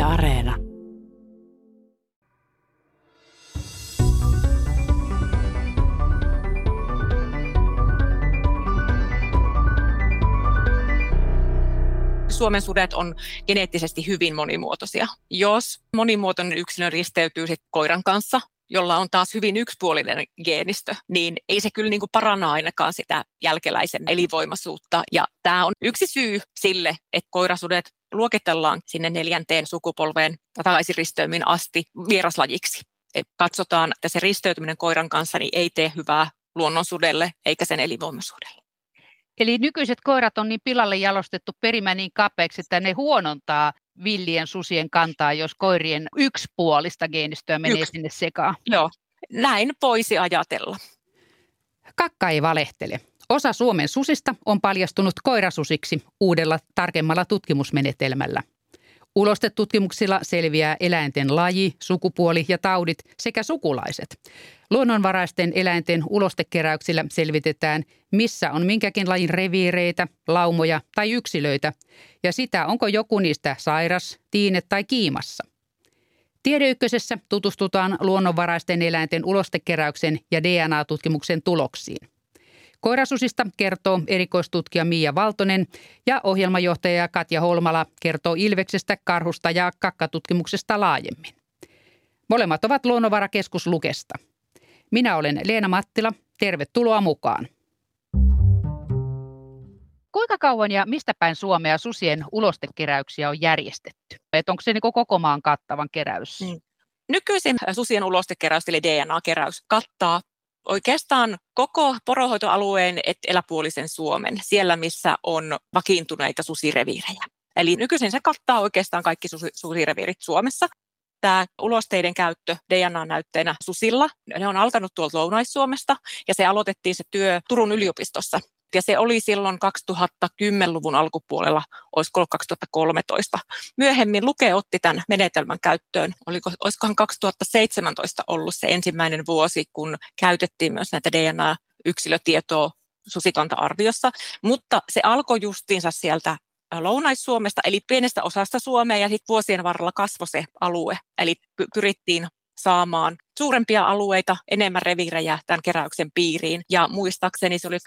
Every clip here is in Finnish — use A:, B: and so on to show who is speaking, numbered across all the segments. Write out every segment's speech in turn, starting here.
A: Areena.
B: Suomen sudet on geneettisesti hyvin monimuotoisia. Jos monimuotoinen yksilö risteytyy sit koiran kanssa, jolla on taas hyvin yksipuolinen geenistö, niin ei se kyllä paranna ainakaan sitä jälkeläisen elinvoimaisuutta. Ja tämä on yksi syy sille, että koirasudet luokitellaan sinne 4. sukupolveen takaisiristeymiin asti vieraslajiksi. Et katsotaan, että se risteytyminen koiran kanssa niin ei tee hyvää luonnonsudelle eikä sen elinvoimaisuudelle.
C: Eli nykyiset koirat on niin pilalle jalostettu perimä niin kapeaksi, että ne huonontaa villien susien kantaa, jos koirien yksipuolista geenistöä menee sinne sekaan.
B: Joo, näin voisi ajatella.
D: Kakka ei valehtele. Osa Suomen susista on paljastunut koirasusiksi uudella tarkemmalla tutkimusmenetelmällä. Ulostetutkimuksilla selviää eläinten laji, sukupuoli ja taudit sekä sukulaiset. Luonnonvaraisten eläinten ulostekeräyksillä selvitetään, missä on minkäkin lajin reviireitä, laumoja tai yksilöitä, ja sitä, onko joku niistä sairas, tiine tai kiimassa. Tiedeykkösessä tutustutaan luonnonvaraisten eläinten ulostekeräyksen ja DNA-tutkimuksen tuloksiin. Koirasusista kertoo erikoistutkija Miia Valtonen ja ohjelmajohtaja Katja Holmala kertoo ilveksestä, karhusta ja kakkatutkimuksesta laajemmin. Molemmat ovat Luonnonvarakeskus Lukesta. Minä olen Leena Mattila. Tervetuloa mukaan.
C: Kuinka kauan ja mistä päin Suomea susien ulostekeräyksiä on järjestetty? Onko se koko maan kattavan keräys?
B: Nykyisin susien ulostekeräys eli DNA-keräys kattaa oikeastaan koko poronhoitoalueen eteläpuolisen Suomen, siellä missä on vakiintuneita susireviirejä. Eli nykyisin se kattaa oikeastaan kaikki susireviirit Suomessa. Tämä ulosteiden käyttö DNA-näytteenä susilla, ne on alkanut tuolta Lounais-Suomesta ja se aloitettiin se työ Turun yliopistossa. Ja se oli silloin 2010-luvun alkupuolella, olisiko 2013. Myöhemmin Luke otti tämän menetelmän käyttöön. Olisikohan 2017 ollut se ensimmäinen vuosi, kun käytettiin myös näitä DNA-yksilötietoa susikanta-arviossa. Mutta se alkoi justiinsa sieltä Lounais-Suomesta, eli pienestä osasta Suomea, ja sitten vuosien varrella kasvoi se alue. Eli pyrittiin saamaan suurempia alueita, enemmän reviirejä tämän keräyksen piiriin. Ja muistaakseni se oli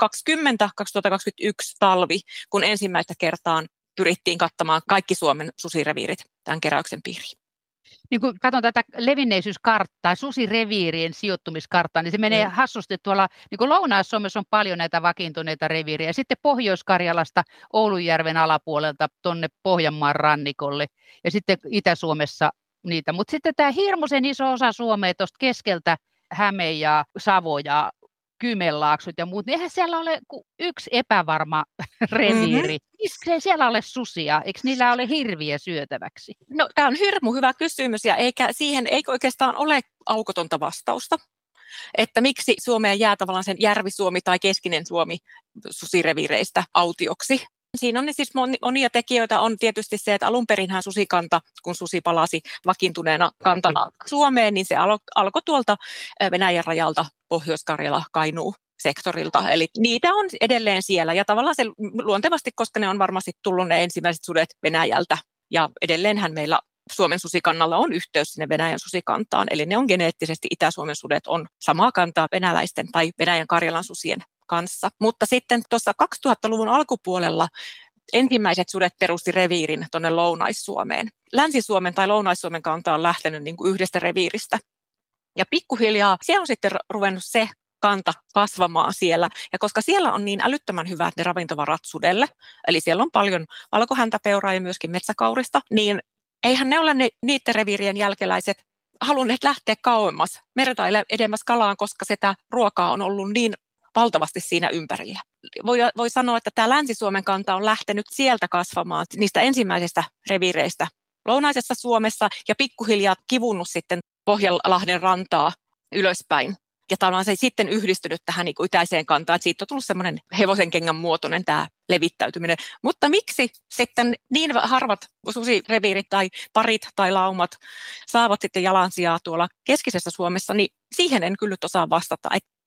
B: 2020-2021 talvi, kun ensimmäistä kertaa pyrittiin kattamaan kaikki Suomen susireviirit tämän keräyksen piiriin.
C: Niin kun katson tätä levinneisyyskarttaa, susireviirien sijoittumiskarttaa, niin se menee hassusti tuolla, niin kuin Lounais-Suomessa on paljon näitä vakiintuneita reviirejä, sitten Pohjois-Karjalasta Oulujärven alapuolelta tuonne Pohjanmaan rannikolle ja sitten Itä-Suomessa niitä. Mutta sitten tämä hirmuisen iso osa Suomea tuosta keskeltä Häme ja Savo ja Kymenlaaksut ja muut, niin eihän siellä ole yksi epävarma reviiri. Miksi siellä ole susia? Eikö niillä ole hirviä syötäväksi?
B: No, tämä on hirmu hyvä kysymys ja siihen ei oikeastaan ole aukotonta vastausta. Että miksi Suomeen jää tavallaan sen Järvi-Suomi tai Keskinen Suomi susireviireistä autioksi. Siinä on siis monia tekijöitä. On tietysti se, että alun perinhän susikanta, kun susi palasi vakiintuneena kantana Suomeen, niin se alkoi tuolta Venäjän rajalta Pohjois-Karjala, Kainuu sektorilta. Eli niitä on edelleen siellä ja tavallaan se luontevasti, koska ne on varmasti tullut ne ensimmäiset sudet Venäjältä. Ja edelleenhän meillä Suomen susikannalla on yhteys sinne Venäjän susikantaan. Eli ne on geneettisesti Itä-Suomen sudet on samaa kantaa venäläisten tai Venäjän Karjalan susien kanssa. Mutta sitten tuossa 2000-luvun alkupuolella ensimmäiset sudet perusti reviirin tuonne Lounais-Suomeen. Länsi-Suomen tai Lounais-Suomen kanta on lähtenyt yhdestä reviiristä. Ja pikkuhiljaa siellä on sitten ruvennut se kanta kasvamaan siellä. Ja koska siellä on niin älyttömän hyvät ne ravintovarat sudelle, eli siellä on paljon valkohäntäpeuraa ja myöskin metsäkaurista, niin eihän ne ole niiden reviirien jälkeläiset halunneet lähteä kauemmas merta edemmäs kalaan, koska sitä ruokaa on ollut niin valtavasti siinä ympärillä. Voi sanoa, että tämä Länsi-Suomen kanta on lähtenyt sieltä kasvamaan niistä ensimmäisistä reviireistä lounaisessa Suomessa ja pikkuhiljaa kivunnut sitten Pohjanlahden rantaa ylöspäin. Ja tavallaan se sitten yhdistynyt tähän itäiseen kantaan, että siitä on tullut semmoinen hevosenkengän muotoinen tämä levittäytyminen. Mutta miksi sitten niin harvat susireviirit tai parit tai laumat saavat sitten jalansijaa tuolla keskisessä Suomessa, niin siihen en kyllä osaa vastata.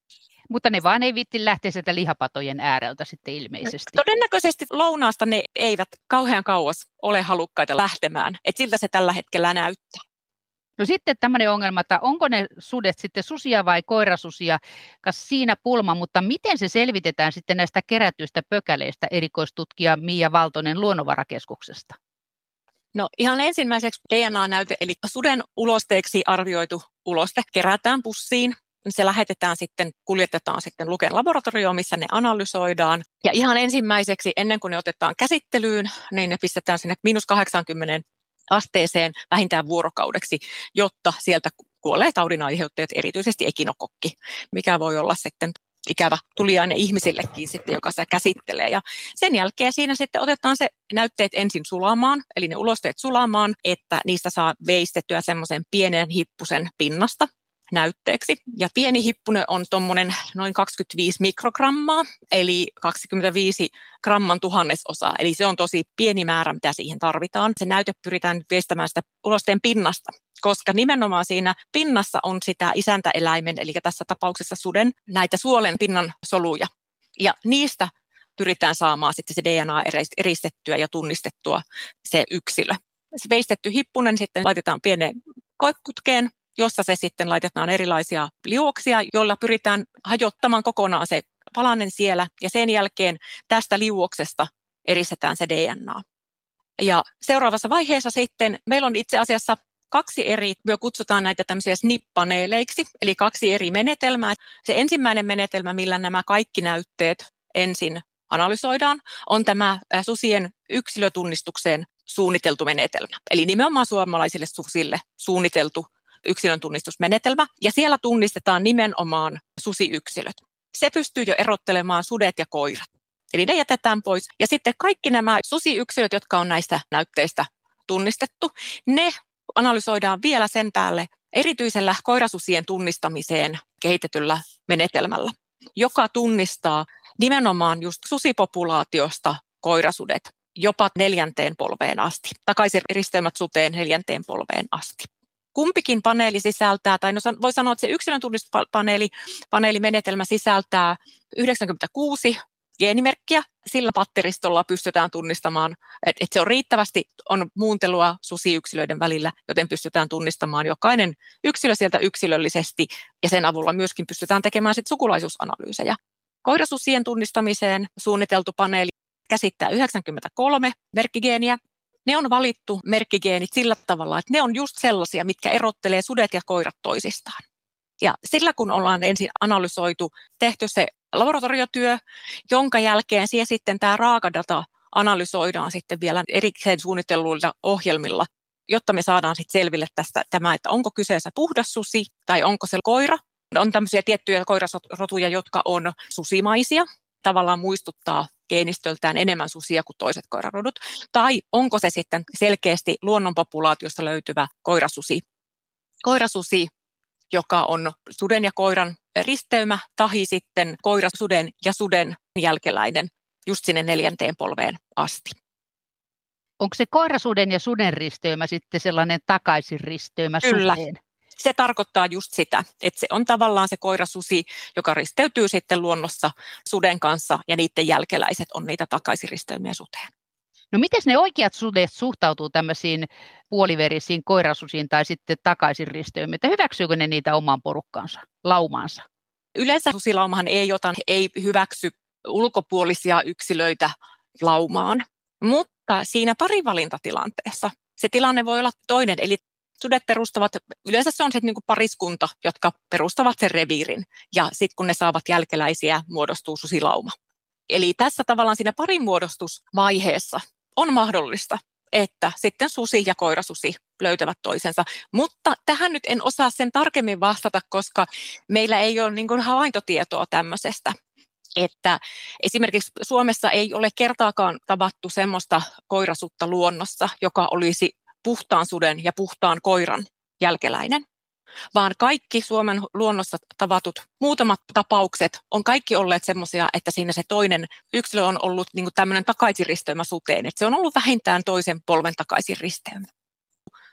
C: Mutta ne vaan ei viitti lähteä sieltä lihapatojen ääreltä sitten ilmeisesti.
B: Todennäköisesti lounaasta ne eivät kauhean kauas ole halukkaita lähtemään. Et siltä se tällä hetkellä näyttää.
C: No sitten tämmöinen ongelma, että onko ne sudet sitten susia vai koirasusia, kas siinä pulma, mutta miten se selvitetään sitten näistä kerätyistä pökäleistä, erikoistutkija Mia Valtonen Luonnonvarakeskuksesta?
B: No ihan ensimmäiseksi DNA-näyte, eli suden ulosteeksi arvioitu uloste kerätään pussiin. Se lähetetään sitten, kuljetetaan sitten Luken laboratorioon, missä ne analysoidaan. Ja ihan ensimmäiseksi, ennen kuin ne otetaan käsittelyyn, niin ne pistetään sinne -80 asteeseen vähintään vuorokaudeksi, jotta sieltä kuolee taudin aiheuttajat, erityisesti ekinokokki, mikä voi olla sitten ikävä tuliainen ihmisillekin sitten, joka sitä käsittelee. Ja sen jälkeen siinä sitten otetaan se näytteet ensin sulamaan, eli ne ulosteet sulamaan, että niistä saa veistettyä semmoisen pienen hippusen pinnasta näytteeksi. Ja pieni hippunen on tuommoinen noin 25 mikrogrammaa, eli 25 gramman tuhannesosaa. Eli se on tosi pieni määrä, mitä siihen tarvitaan. Se näyte pyritään veistämään sitä ulosteen pinnasta, koska nimenomaan siinä pinnassa on sitä isäntäeläimen, eli tässä tapauksessa suden, näitä suolen pinnan soluja. Ja niistä pyritään saamaan sitten se DNA eristettyä ja tunnistettua se yksilö. Se veistetty hippunen sitten laitetaan pieneen koeputkeen, jossa se sitten laitetaan erilaisia liuoksia, joilla pyritään hajottamaan kokonaan se palanen siellä, ja sen jälkeen tästä liuoksesta eristetään se DNA. Ja seuraavassa vaiheessa sitten meillä on itse asiassa me kutsutaan näitä tämmöisiä SNP-paneeleiksi, eli 2 eri menetelmää. Se ensimmäinen menetelmä, millä nämä kaikki näytteet ensin analysoidaan, on tämä susien yksilötunnistukseen suunniteltu menetelmä. Eli nimenomaan suomalaisille susille suunniteltu yksilön tunnistusmenetelmä, ja siellä tunnistetaan nimenomaan susiyksilöt. Se pystyy jo erottelemaan sudet ja koirat. Eli ne jätetään pois. Ja sitten kaikki nämä susiyksilöt, jotka on näistä näytteistä tunnistettu, ne analysoidaan vielä sen päälle erityisellä koirasusien tunnistamiseen kehitetyllä menetelmällä, joka tunnistaa nimenomaan just susipopulaatiosta koirasudet jopa 4. polveen asti, takaisin risteymät suteen 4. polveen asti. Kumpikin paneeli sisältää, tai voi sanoa, että se yksilön tunnistuspaneelimenetelmä sisältää 96 geenimerkkiä. Sillä patteristolla pystytään tunnistamaan, että se on riittävästi on muuntelua susiyksilöiden välillä, joten pystytään tunnistamaan jokainen yksilö sieltä yksilöllisesti, ja sen avulla myöskin pystytään tekemään sit sukulaisuusanalyysejä. Koirasusien tunnistamiseen suunniteltu paneeli käsittää 93 merkkigeeniä. Ne on valittu merkkigeenit sillä tavalla, että ne on just sellaisia, mitkä erottelee sudet ja koirat toisistaan. Ja sillä kun ollaan ensin analysoitu, tehty se laboratoriotyö, jonka jälkeen sitten tämä raakadata analysoidaan sitten vielä erikseen suunnitelluilla ohjelmilla, jotta me saadaan sitten selville tästä tämä, että onko kyseessä puhdas susi tai onko se koira. On tämmöisiä tiettyjä koirasrotuja, jotka on susimaisia, tavallaan muistuttaa geenistöltään enemmän susia kuin toiset koirarodut, tai onko se sitten selkeästi luonnonpopulaatiosta löytyvä koirasusi. Koirasusi, joka on suden ja koiran risteymä, tahi sitten koirasuden ja suden jälkeläinen just sinne 4. polveen asti.
C: Onko se koirasuden ja suden risteymä sitten sellainen takaisinristeymä
B: Kyllä.
C: suteen?
B: Se tarkoittaa just sitä, että se on tavallaan se koirasusi, joka risteytyy sitten luonnossa suden kanssa, ja niiden jälkeläiset on niitä takaisinristeymiä suteen.
C: No miten ne oikeat sudet suhtautuu tämmöisiin puoliverisiin koirasusiin tai sitten takaisinristeymiin? Hyväksyykö ne niitä omaan porukkaansa, laumaansa?
B: Yleensä susilaumahan ei hyväksy ulkopuolisia yksilöitä laumaan, mutta siinä parivalintatilanteessa se tilanne voi olla toinen, eli sudet perustavat, yleensä se on sitten niinku pariskunta, jotka perustavat sen reviirin, ja sitten kun ne saavat jälkeläisiä, muodostuu susilauma. Eli tässä tavallaan siinä parinmuodostusvaiheessa on mahdollista, että sitten susi ja koirasusi löytävät toisensa. Mutta tähän nyt en osaa sen tarkemmin vastata, koska meillä ei ole niin kuin havaintotietoa tämmöisestä. Että esimerkiksi Suomessa ei ole kertaakaan tavattu semmoista koirasutta luonnossa, joka olisi puhtaan suden ja puhtaan koiran jälkeläinen, vaan kaikki Suomen luonnossa tavatut muutamat tapaukset on kaikki olleet semmoisia, että siinä se toinen yksilö on ollut niin kuin tämmöinen takaisinristeymä suteen, että se on ollut vähintään toisen polven takaisinristeymä.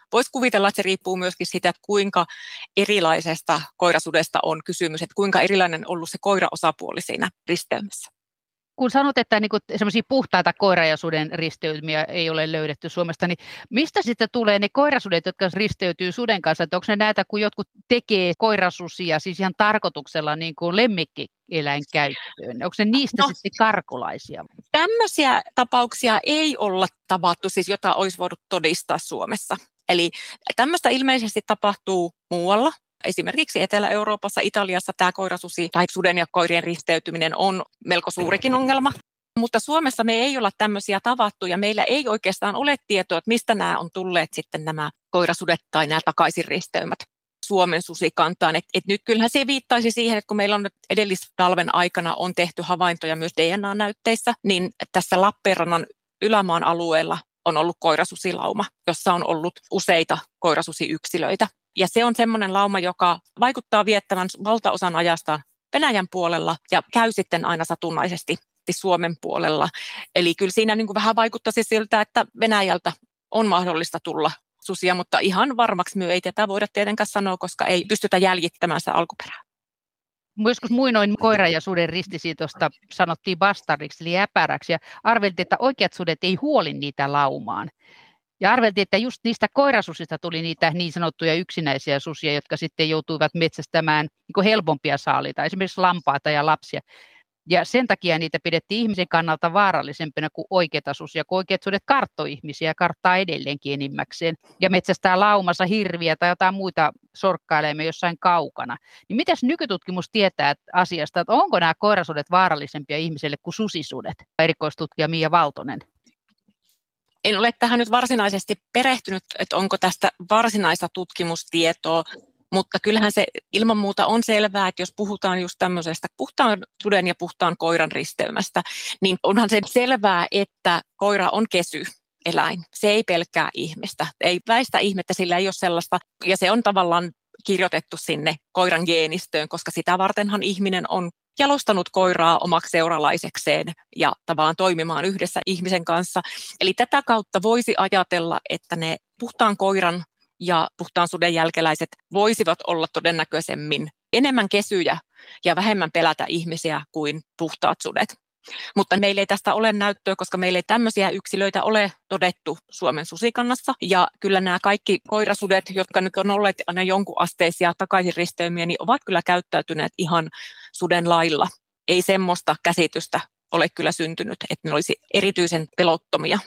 B: Voisi kuvitella, että se riippuu myöskin siitä, että kuinka erilaisesta koirasudesta on kysymys, että kuinka erilainen on ollut se koiraosapuoli siinä risteymässä.
C: Kun sanot, että niin semmoisia puhtaita koiran ja suden risteytymiä ei ole löydetty Suomesta, niin mistä sitten tulee ne koirasudet, jotka risteytyy suden kanssa? Että onko ne näitä, kun jotkut tekee koirasusia siis ihan tarkoituksella niin kuin lemmikkieläinkäyttöön? Onko ne niistä sitten karkulaisia?
B: Tämmöisiä tapauksia ei olla tavattu, siis jota olisi voinut todistaa Suomessa. Eli tämmöistä ilmeisesti tapahtuu muualla. Esimerkiksi Etelä-Euroopassa, Italiassa tämä koirasusi tai suden ja koirien risteytyminen on melko suurikin ongelma. Mutta Suomessa me ei olla tämmöisiä tavattu ja meillä ei oikeastaan ole tietoa, että mistä nämä on tulleet sitten nämä koirasudet tai nämä takaisinristeymät Suomen susikantaan. Et nyt kyllähän se viittaisi siihen, että kun meillä on nyt edellistalven aikana on tehty havaintoja myös DNA-näytteissä, niin tässä Lappeenrannan ylämaan alueella on ollut koirasusilauma, jossa on ollut useita koirasusiyksilöitä. Ja se on semmoinen lauma, joka vaikuttaa viettävän valtaosan ajasta Venäjän puolella ja käy sitten aina satunnaisesti Suomen puolella. Eli kyllä siinä niin kuin vähän vaikuttaisi siltä, että Venäjältä on mahdollista tulla susia, mutta ihan varmaksi me ei tätä voida tietenkään sanoa, koska ei pystytä jäljittämään sitä alkuperää.
C: Joskus muinoin koiran ja suden ristisiitosta sanottiin bastardiksi eli äpäräksi ja arveltiin, että oikeat sudet ei huoli niitä laumaan. Ja arveltiin, että just niistä koirasusista tuli niitä niin sanottuja yksinäisiä susia, jotka sitten joutuivat metsästämään niin helpompia saaliita, esimerkiksi lampaita ja lapsia. Ja sen takia niitä pidettiin ihmisen kannalta vaarallisempina kuin oikeita susia, kun oikeat sudet karttoi ihmisiä ja karttaa edelleenkin enimmäkseen. Ja metsästää laumassa hirviä tai jotain muita sorkkaileimia jossain kaukana. Niin mitäs nykytutkimus tietää asiasta, että onko nämä koirasudet vaarallisempia ihmiselle kuin susisudet? Erikoistutkija Mia Valtonen.
B: En ole tähän nyt varsinaisesti perehtynyt, että onko tästä varsinaista tutkimustietoa, mutta kyllähän se ilman muuta on selvää, että jos puhutaan just tämmöisestä puhtaan suden ja puhtaan koiran risteymästä, niin onhan se selvää, että koira on kesyeläin. Se ei pelkää ihmistä, ei väistä ihmettä, sillä ei ole sellaista, ja se on tavallaan kirjoitettu sinne koiran geenistöön, koska sitä vartenhan ihminen on jalostanut koiraa omaksi seuralaisekseen ja tavallaan toimimaan yhdessä ihmisen kanssa. Eli tätä kautta voisi ajatella, että ne puhtaan koiran ja puhtaan suden jälkeläiset voisivat olla todennäköisemmin enemmän kesyjä ja vähemmän pelätä ihmisiä kuin puhtaat sudet. Mutta meillä ei tästä ole näyttöä, koska meillä ei tämmöisiä yksilöitä ole todettu Suomen susikannassa. Ja kyllä nämä kaikki koirasudet, jotka nyt on olleet aina jonkun asteisia takaisinristeymiä, niin ovat kyllä käyttäytyneet ihan suden lailla. Ei semmoista käsitystä ole kyllä syntynyt, että ne olisi erityisen pelottomia.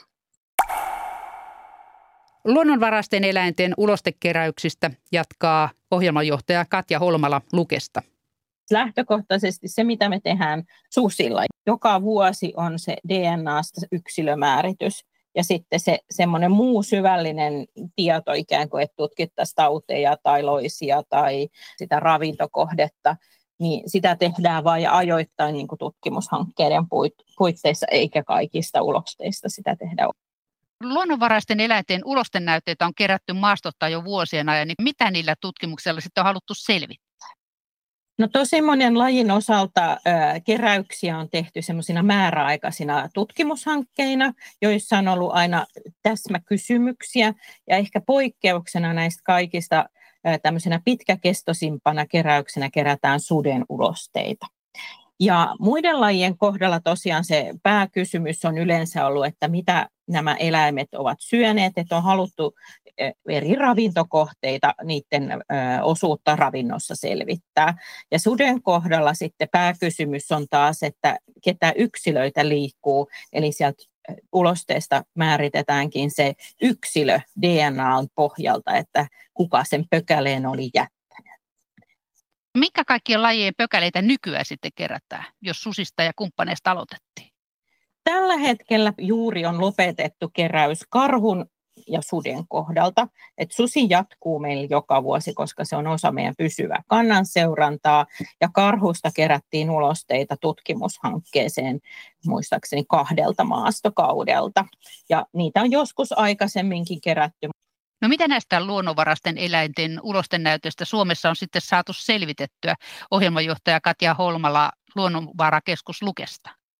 D: Luonnonvaraisten eläinten ulostekeräyksistä jatkaa ohjelmanjohtaja Katja Holmala Lukesta.
A: Lähtökohtaisesti se, mitä me tehdään susilla. Joka vuosi on se DNA:sta yksilömääritys ja sitten se semmoinen muu syvällinen tieto ikään kuin, että tutkittaisiin tauteja tai loisia tai sitä ravintokohdetta, niin sitä tehdään vain ajoittain niin kuin tutkimushankkeiden puitteissa eikä kaikista ulosteista sitä tehdä.
C: Luonnonvaraisten eläinten ulostennäytteitä on kerätty maastottaa jo vuosien ajan, niin mitä niillä tutkimuksella sitten on haluttu selvittää?
A: No tosi monen lajin osalta keräyksiä on tehty semmoisina määräaikaisina tutkimushankkeina, joissa on ollut aina täsmäkysymyksiä ja ehkä poikkeuksena näistä kaikista tämmöisenä pitkäkestoisimpana keräyksenä kerätään suden ulosteita. Ja muiden lajien kohdalla tosiaan se pääkysymys on yleensä ollut, että mitä nämä eläimet ovat syöneet, että on haluttu eri ravintokohteita, niiden osuutta ravinnossa selvittää. Ja suden kohdalla sitten pääkysymys on taas, että ketä yksilöitä liikkuu, eli sieltä ulosteesta määritetäänkin se yksilö DNA:n pohjalta, että kuka sen pökäleen oli jättänyt.
C: Mikä kaikkien lajien pökäleitä nykyään sitten kerätään, jos susista ja kumppaneista aloitettiin?
A: Tällä hetkellä juuri on lopetettu keräys karhun ja suden kohdalta. Et susi jatkuu meillä joka vuosi, koska se on osa meidän pysyvää kannanseurantaa. Ja karhusta kerättiin ulosteita tutkimushankkeeseen muistaakseni 2 maastokaudelta. Ja niitä on joskus aikaisemminkin kerätty.
C: No mitä näistä luonnonvaraisten eläinten ulostennäytöistä Suomessa on sitten saatu selvitettyä? Ohjelmanjohtaja Katja Holmala Luonnonvarakeskus Lukesta.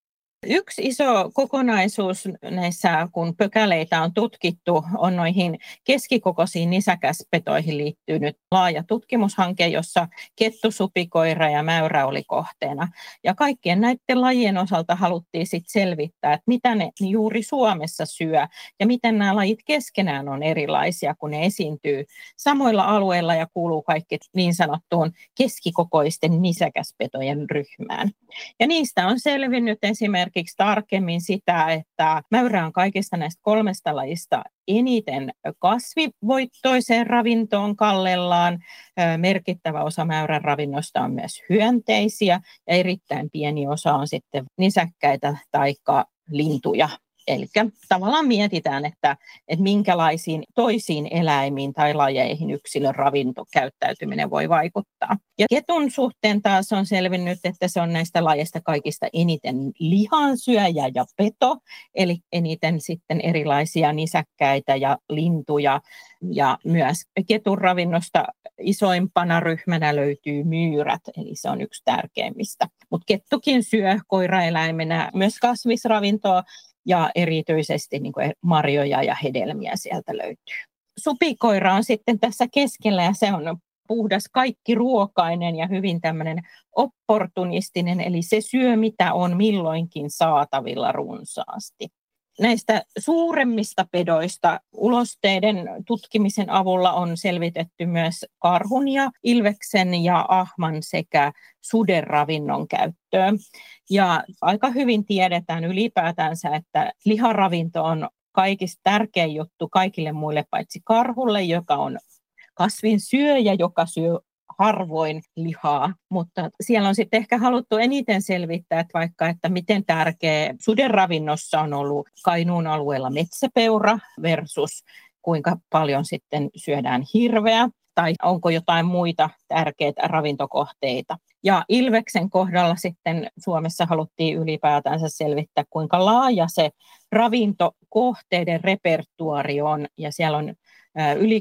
A: Yksi iso kokonaisuus näissä, kun pökäleitä on tutkittu, on noihin keskikokoisiin nisäkäspetoihin liittynyt laaja tutkimushanke, jossa kettu, supikoira ja mäyrä oli kohteena. Ja kaikkien näiden lajien osalta haluttiin sitten selvittää, että mitä ne juuri Suomessa syö ja miten nämä lajit keskenään on erilaisia, kun ne esiintyy samoilla alueilla ja kuuluu kaikki niin sanottuun keskikokoisten nisäkäspetojen ryhmään. Ja niistä on selvinnyt esimerkiksi tarkemmin sitä, että mäyrä on kaikista näistä 3 lajista eniten kasvivoittoiseen ravintoon kallellaan. Merkittävä osa mäyrän ravinnosta on myös hyönteisiä ja erittäin pieni osa on sitten nisäkkäitä tai lintuja. Eli tavallaan mietitään, että minkälaisiin toisiin eläimiin tai lajeihin yksilön ravintokäyttäytyminen voi vaikuttaa. Ja ketun suhteen taas on selvinnyt, että se on näistä lajeista kaikista eniten lihansyöjä ja peto, eli eniten sitten erilaisia nisäkkäitä ja lintuja. Ja myös ketun ravinnosta isoimpana ryhmänä löytyy myyrät, eli se on yksi tärkeimmistä. Mutta kettukin syö koiraeläimenä myös kasvisravintoa, ja erityisesti niin kuin marjoja ja hedelmiä sieltä löytyy. Supikoira on sitten tässä keskellä ja se on puhdas kaikkiruokainen ja hyvin tämmöinen opportunistinen, eli se syö mitä on milloinkin saatavilla runsaasti. Näistä suuremmista pedoista ulosteiden tutkimisen avulla on selvitetty myös karhun ja ilveksen ja ahman sekä suden ravinnon käyttöön. Ja aika hyvin tiedetään ylipäätänsä, että liharavinto on kaikista tärkein juttu kaikille muille paitsi karhulle, joka on kasvinsyöjä, joka syö harvoin lihaa, mutta siellä on sitten ehkä haluttu eniten selvittää, että miten tärkeä suden ravinnossa on ollut Kainuun alueella metsäpeura versus kuinka paljon sitten syödään hirveä tai onko jotain muita tärkeitä ravintokohteita. Ja ilveksen kohdalla sitten Suomessa haluttiin ylipäätänsä selvittää, kuinka laaja se ravintokohteiden repertuaari on ja siellä on yli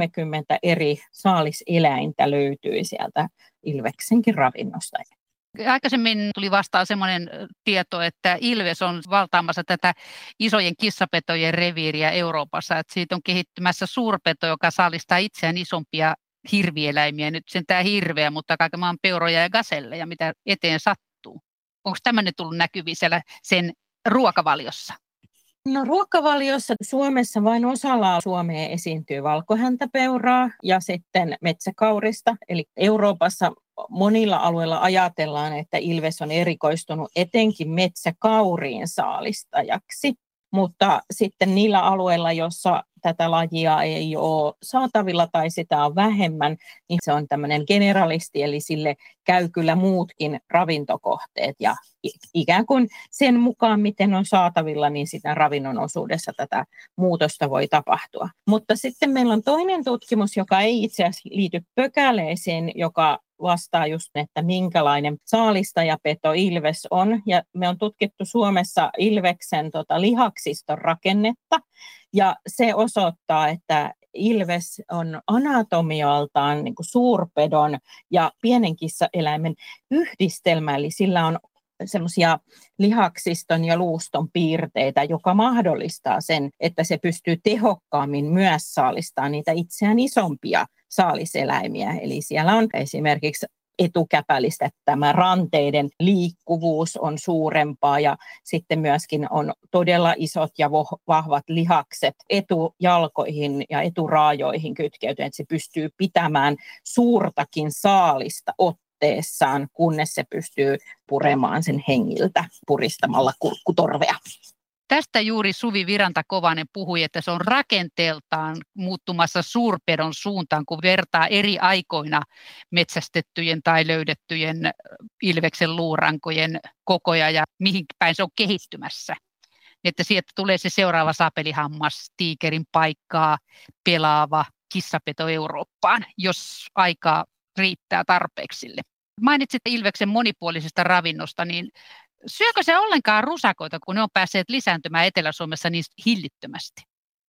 A: 30 eri saaliseläintä löytyi sieltä ilveksenkin ravinnosta.
C: Aikaisemmin tuli vastaan semmoinen tieto, että ilves on valtaamassa tätä isojen kissapetojen reviiriä Euroopassa, että siitä on kehittymässä suurpeto, joka saalistaa itseään isompia hirvieläimiä. Nyt sentään hirveä, mutta kaiken maan peuroja ja gaselleja, mitä eteen sattuu. Onko tämmöinen tullut näkyviin siellä sen ruokavaliossa?
A: No ruokavaliossa Suomessa vain osalla Suomea esiintyy valkohäntäpeuraa ja sitten metsäkaurista. Eli Euroopassa monilla alueilla ajatellaan, että ilves on erikoistunut etenkin metsäkauriin saalistajaksi. Mutta sitten niillä alueilla, jossa tätä lajia ei ole saatavilla tai sitä on vähemmän, niin se on tämmöinen generalisti, eli sille käy kyllä muutkin ravintokohteet. Ja ikään kuin sen mukaan, miten on saatavilla, niin sitä ravinnon osuudessa tätä muutosta voi tapahtua. Mutta sitten meillä on toinen tutkimus, joka ei itse asiassa liity pökäleisiin, joka vastaa just, että minkälainen saalistajapeto ilves on. Ja me on tutkittu Suomessa ilveksen lihaksiston rakennetta. Ja se osoittaa, että ilves on anatomialtaan niin kuin suurpedon ja pienen kissaeläimen yhdistelmä. Eli sillä on semmoisia lihaksiston ja luuston piirteitä, joka mahdollistaa sen, että se pystyy tehokkaammin myös saalistamaan niitä itseään isompia saaliseläimiä. Eli siellä on esimerkiksi etukäpälistä, että tämä ranteiden liikkuvuus on suurempaa ja sitten myöskin on todella isot ja vahvat lihakset etujalkoihin ja eturaajoihin kytkeytyen, että se pystyy pitämään suurtakin saalista otteessaan, kunnes se pystyy puremaan sen hengiltä puristamalla kurkkutorvea.
C: Tästä juuri Suvi Viranta-Kovanen puhui, että se on rakenteeltaan muuttumassa suurpedon suuntaan, kun vertaa eri aikoina metsästettyjen tai löydettyjen ilveksen luurankojen kokoja ja mihin päin se on kehittymässä. Että sieltä tulee se seuraava sapelihammas, tiikerin paikkaa pelaava kissapeto Eurooppaan, jos aikaa riittää tarpeeksi sille. Mainitsit ilveksen monipuolisesta ravinnosta, niin syökö se ollenkaan rusakoita, kun ne on päässeet lisääntymään Etelä-Suomessa niin hillittömästi?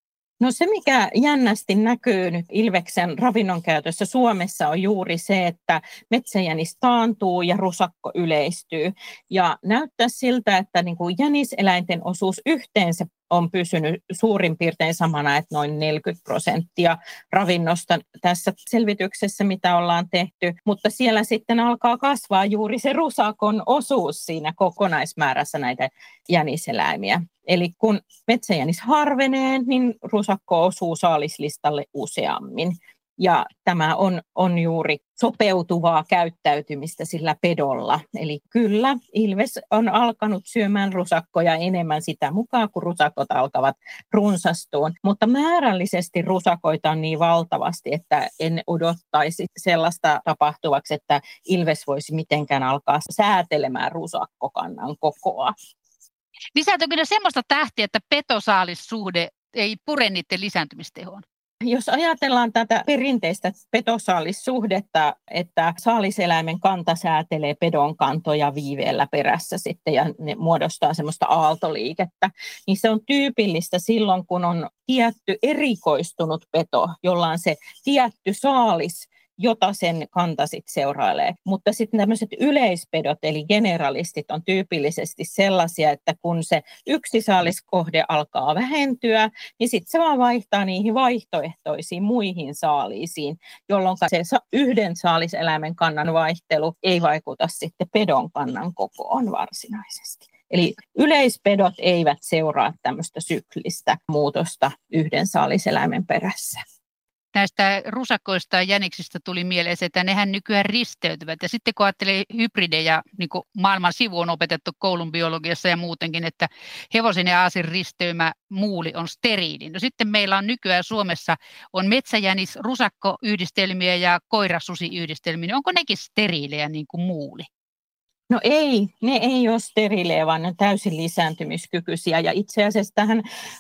A: No se, mikä jännästi näkyy nyt ilveksen ravinnon käytössä Suomessa, on juuri se, että metsäjänis taantuu ja rusakko yleistyy. Ja näyttää siltä, että niin kuin jäniseläinten osuus yhteensä on pysynyt suurin piirtein samana, että noin 40% ravinnosta tässä selvityksessä, mitä ollaan tehty. Mutta siellä sitten alkaa kasvaa juuri se rusakon osuus siinä kokonaismäärässä näitä jäniseläimiä. Eli kun metsäjänis harvenee, niin rusakko osuu saalislistalle useammin. Ja tämä on juuri sopeutuvaa käyttäytymistä sillä pedolla. Eli kyllä, ilves on alkanut syömään rusakkoja enemmän sitä mukaan, kun rusakot alkavat runsastua. Mutta määrällisesti rusakoita on niin valtavasti, että en odottaisi sellaista tapahtuvaksi, että ilves voisi mitenkään alkaa säätelemään rusakkokannan kokoa.
C: Lisääntykö ne semmoista tähtiä, että petosaalis-suhde ei pure niiden lisääntymistehoon?
A: Jos ajatellaan tätä perinteistä petosaalissuhdetta, että saaliseläimen kanta säätelee pedon kantoja viiveellä perässä sitten ja ne muodostaa semmoista aaltoliikettä, niin se on tyypillistä silloin, kun on tietty erikoistunut peto, jolla on se tietty saalis, jota sen kanta sitten seurailee. Mutta sitten tämmöiset yleispedot, eli generalistit, on tyypillisesti sellaisia, että kun se yksi saaliskohde alkaa vähentyä, niin sitten se vaan vaihtaa niihin vaihtoehtoisiin muihin saaliisiin, jolloin se yhden saaliseläimen kannan vaihtelu ei vaikuta sitten pedon kannan kokoon varsinaisesti. Eli yleispedot eivät seuraa tämmöistä syklistä muutosta yhden saaliseläimen perässä.
C: Näistä rusakoista ja jäniksistä tuli mieleen se, että nehän nykyään risteytyvät. Ja sitten kun ajattelee hybridejä, niin kuin maailman sivu on opetettu koulun biologiassa ja muutenkin, että hevosen ja aasin risteymä muuli on steriili. No sitten meillä on nykyään Suomessa on metsäjänis, rusakkoyhdistelmiä ja koirasusi-yhdistelmiä. Onko nekin steriilejä niin kuin muuli?
A: No ei, ne ei ole steriilejä, vaan ne on täysin lisääntymiskykyisiä. Ja itse asiassa tähän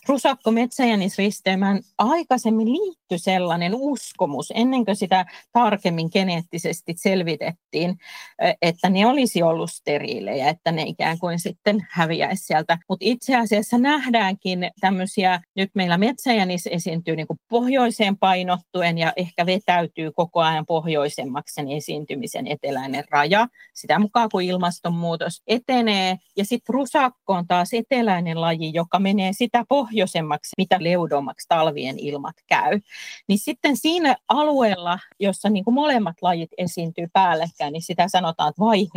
A: rusakko-metsäjänisristeymään aikaisemmin liittyi sellainen uskomus, ennen kuin sitä tarkemmin geneettisesti selvitettiin, että ne olisi ollut steriilejä, että ne ikään kuin sitten häviäisi sieltä. Mutta itse asiassa nähdäänkin tämmöisiä, nyt meillä metsäjänis esiintyy niin kuin pohjoiseen painottuen ja ehkä vetäytyy koko ajan pohjoisemmaksi sen esiintymisen eteläinen raja. Sitä mukaan kuin ilmastonmuutos etenee ja sitten rusakko on taas eteläinen laji, joka menee sitä pohjoisemmaksi, mitä leudommaksi talvien ilmat käy. Niin sitten siinä alueella, jossa niin kuin molemmat lajit esiintyy päällekkäin, niin sitä sanotaan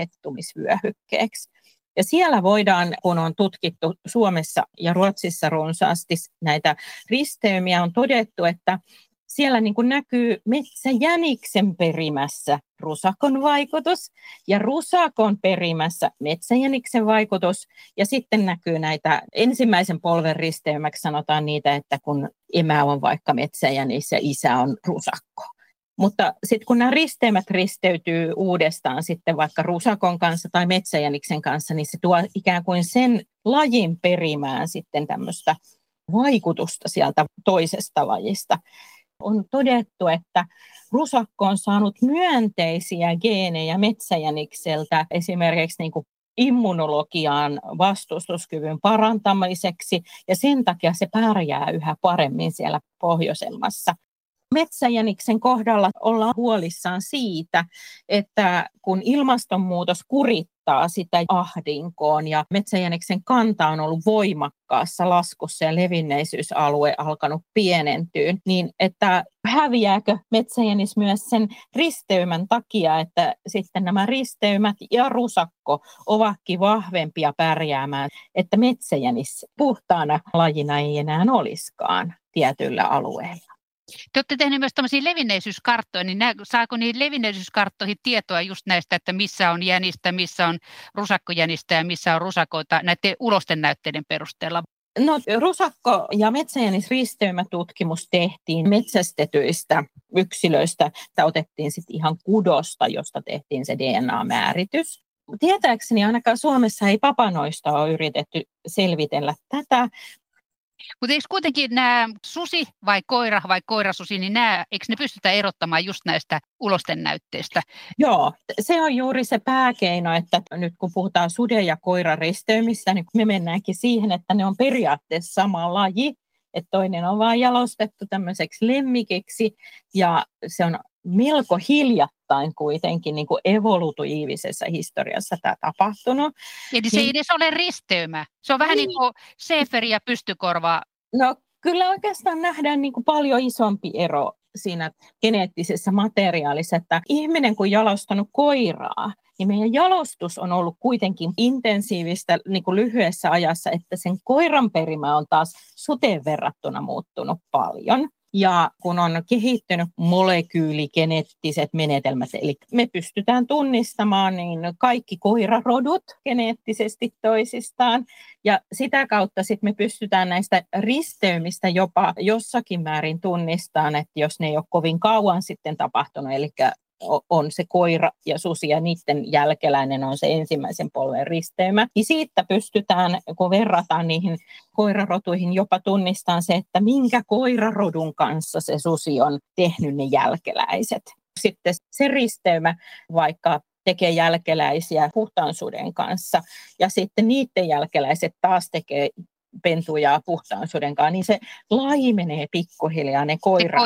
A: vaihettumisvyöhykkeeksi. Ja siellä voidaan, kun on tutkittu Suomessa ja Ruotsissa runsaasti näitä risteymiä, on todettu, että siellä niin kuin näkyy metsäjäniksen perimässä rusakon vaikutus ja rusakon perimässä metsäjäniksen vaikutus. Ja sitten näkyy näitä ensimmäisen polven risteymäksi sanotaan niitä, että kun emä on vaikka metsäjänis ja isä on rusakko. Mutta sitten kun nämä risteymät risteytyy uudestaan sitten vaikka rusakon kanssa tai metsäjäniksen kanssa, niin se tuo ikään kuin sen lajin perimään sitten tämmöistä vaikutusta sieltä toisesta lajista. On todettu, että rusakko on saanut myönteisiä geenejä metsäjänikseltä esimerkiksi niin kuin immunologiaan vastustuskyvyn parantamiseksi ja sen takia se pärjää yhä paremmin siellä pohjoisemmassa. Metsäjäniksen kohdalla ollaan huolissaan siitä, että kun ilmastonmuutos kurittaa sitä ahdinkoon ja metsäjäniksen kanta on ollut voimakkaassa laskussa ja levinneisyysalue alkanut pienentyä, niin että häviääkö metsäjänis myös sen risteymän takia, että sitten nämä risteymät ja rusakko ovatkin vahvempia pärjäämään, että metsäjänis puhtaana lajina ei enää olisikaan tietyllä alueella.
C: Te olette tehneet myös tämmöisiä levinneisyyskattoja, niin saako niihin levinneisyyskattoihin tietoa just näistä, että missä on jänistä, missä on rusakkojänistä ja missä on rusakoita näiden ulosten näytteiden perusteella?
A: No, rusakko- ja metsäjänisristeymätutkimus tehtiin metsästetyistä yksilöistä. Sitä otettiin sitten ihan kudosta, josta tehtiin se DNA-määritys. Tietääkseni ainakaan Suomessa ei papanoista ole yritetty selvitellä tätä.
C: Mutta eikö kuitenkin nämä susi vai koirasusi, niin eikö ne pystytä erottamaan just näistä ulosten näytteistä?
A: Joo, se on juuri se pääkeino, että nyt kun puhutaan suden ja koiran risteymistä, niin me mennäänkin siihen, että ne on periaatteessa sama laji. että toinen on vaan jalostettu tämmöiseksi lemmikiksi ja se on melko hiljattain kuitenkin niin kuin evolutiivisessa historiassa tämä tapahtunut.
C: Eli se ei edes ole risteymä. Se on vähän niin kuin seeferi ja pystykorva.
A: No kyllä oikeastaan nähdään niin kuin paljon isompi ero siinä geneettisessä materiaalissa, että ihminen kun jalostanut koiraa, niin meidän jalostus on ollut kuitenkin intensiivistä niin kuin lyhyessä ajassa, että sen koiran perimä on taas suteen verrattuna muuttunut paljon. Ja kun on kehittynyt molekyyligeneettiset menetelmät, eli me pystytään tunnistamaan niin kaikki koirarodut geneettisesti toisistaan, ja sitä kautta sitten me pystytään näistä risteymistä jopa jossakin määrin tunnistamaan, että jos ne ei ole kovin kauan sitten tapahtunut, eli on se koira ja susi ja niiden jälkeläinen on se ensimmäisen polven risteymä. Ja siitä pystytään, kun verrataan niihin koirarotuihin, jopa tunnistamaan se, että minkä koirarodun kanssa se susi on tehnyt ne jälkeläiset. Sitten se risteymä vaikka tekee jälkeläisiä puhtaan suden kanssa ja sitten niiden jälkeläiset taas tekee pentuja puhtaan suden kanssa, niin se laji menee pikkuhiljaa, ne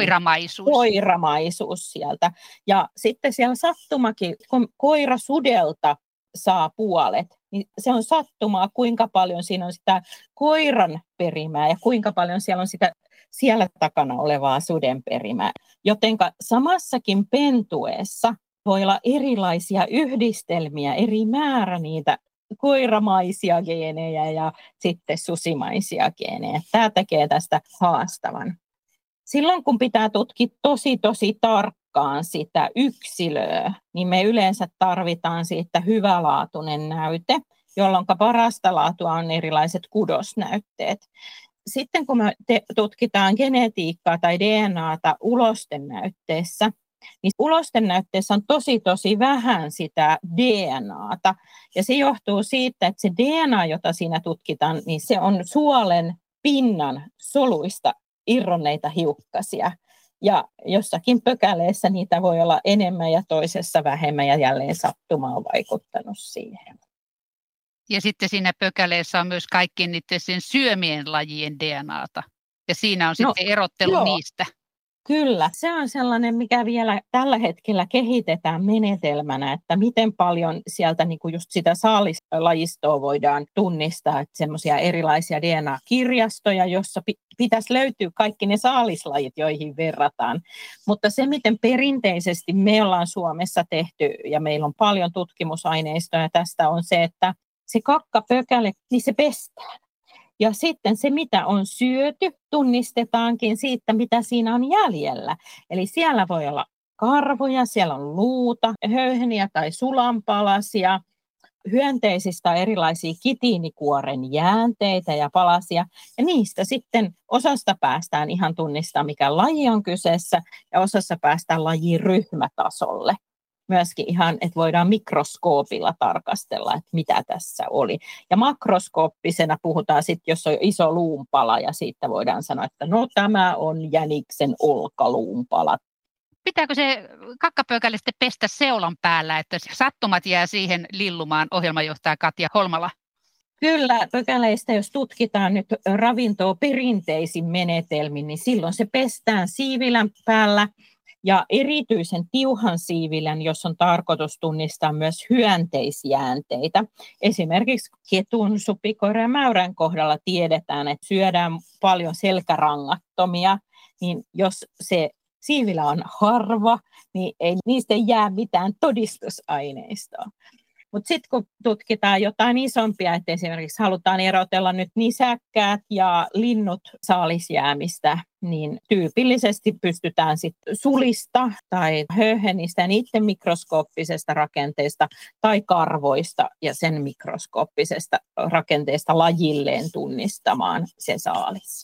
A: koiramaisuus sieltä. Ja sitten siellä sattumakin, kun koira sudelta saa puolet, niin se on sattumaa, kuinka paljon siinä on sitä koiran perimää ja kuinka paljon siellä on sitä siellä takana olevaa suden perimää. Jotenka samassakin pentueessa voi olla erilaisia yhdistelmiä, eri määrä niitä koiramaisia geenejä ja sitten susimaisia geenejä. Tämä tekee tästä haastavan. Silloin kun pitää tutkia tosi tarkkaan sitä yksilöä, niin me yleensä tarvitaan siitä hyvälaatuinen näyte, jolloin parasta laatua on erilaiset kudosnäytteet. Sitten kun me tutkitaan genetiikkaa tai DNAta ulostennäytteessä, niin ulostennäytteessä on tosi vähän sitä DNAta. Ja se johtuu siitä, että se DNA, jota siinä tutkitaan, niin se on suolen pinnan soluista irronneita hiukkasia. Ja jossakin pökäleissä niitä voi olla enemmän ja toisessa vähemmän ja jälleen sattuma on vaikuttanut siihen.
C: Ja sitten siinä pökäleissä on myös kaikkien niiden sen syömien lajien DNAta. Ja siinä on sitten erottelu niistä.
A: Kyllä, se on sellainen, mikä vielä tällä hetkellä kehitetään menetelmänä, että miten paljon sieltä niin kuin just sitä saalislajistoa voidaan tunnistaa, että semmoisia erilaisia DNA-kirjastoja, jossa pitäisi löytyä kaikki ne saalislajit, joihin verrataan. Mutta se, miten perinteisesti me ollaan Suomessa tehty, ja meillä on paljon tutkimusaineistoja tästä, on se, että se kakkapökäle, niin se pestään. Ja sitten se, mitä on syöty, tunnistetaankin siitä, mitä siinä on jäljellä. Eli siellä voi olla karvoja, siellä on luuta, höyheniä tai sulanpalasia, hyönteisistä erilaisia kitiinikuoren jäänteitä ja palasia. Ja niistä sitten osasta päästään ihan tunnistamaan, mikä laji on kyseessä, ja osassa päästään lajiryhmätasolle. Myöskin ihan, että voidaan mikroskoopilla tarkastella, että mitä tässä oli. Ja makroskooppisena puhutaan sitten, jos on iso luunpala, ja siitä voidaan sanoa, että no tämä on jäniksen olkaluunpala.
C: Pitääkö se kakkapökälle sitten pestä seulan päällä, että sattumat jää siihen lillumaan, ohjelmajohtaja Katja Holmala?
A: Kyllä, pökäleistä, jos tutkitaan nyt ravintoa perinteisin menetelmin, niin silloin se pestään siivilän päällä. Ja erityisen tiuhan siivilän, jos on tarkoitus tunnistaa myös hyönteisjäänteitä. Esimerkiksi ketun, supikoiran ja mäyrän kohdalla tiedetään, että syödään paljon selkärangattomia, niin jos se siivilä on harva, niin ei niistä jää mitään todistusaineistoa. Mutta sitten kun tutkitaan jotain isompia, että esimerkiksi halutaan erotella nyt nisäkkäät ja linnut saalisjäämistä, niin tyypillisesti pystytään sitten sulista tai höyhenistä, niiden mikroskooppisesta rakenteesta tai karvoista ja sen mikroskooppisesta rakenteesta lajilleen tunnistamaan se saalis.